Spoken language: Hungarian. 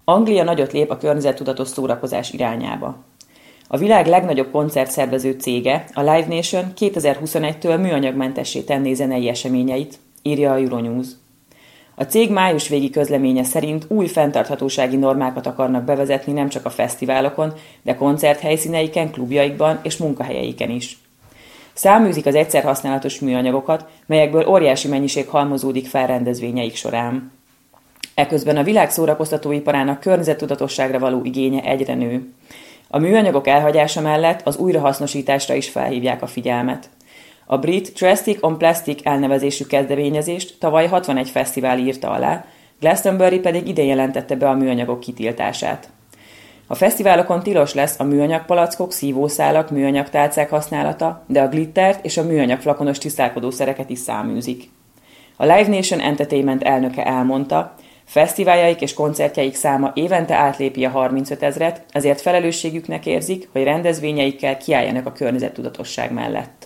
Anglia nagyot lép a környezettudatos szórakozás irányába. A világ legnagyobb koncertszervező cége, a Live Nation 2021-től műanyagmentessé tenné zenei eseményeit, írja a Euronews. A cég május végi közleménye szerint új fenntarthatósági normákat akarnak bevezetni nem csak a fesztiválokon, de koncerthelyszíneiken, klubjaikban és munkahelyeiken is. Száműzik az egyszerhasználatos műanyagokat, melyekből óriási mennyiség halmozódik fel rendezvényeik során. Eközben a világ szórakoztatóiparának környezettudatosságra való igénye egyre nő. A műanyagok elhagyása mellett az újrahasznosításra is felhívják a figyelmet. A brit Plastic on Plastic elnevezésű kezdeményezést tavaly 61 fesztivál írta alá, Glastonbury pedig idén jelentette be a műanyagok kitiltását. A fesztiválokon tilos lesz a műanyagpalackok, szívószálak, műanyagtálcák használata, de a glittert és a műanyag flakonos tisztálkodószereket is száműzik. A Live Nation Entertainment elnöke elmondta, fesztiváljaik és koncertjeik száma évente átlépi a 35 000-et, ezért felelősségüknek érzik, hogy rendezvényeikkel kiálljanak a környezettudatosság mellett.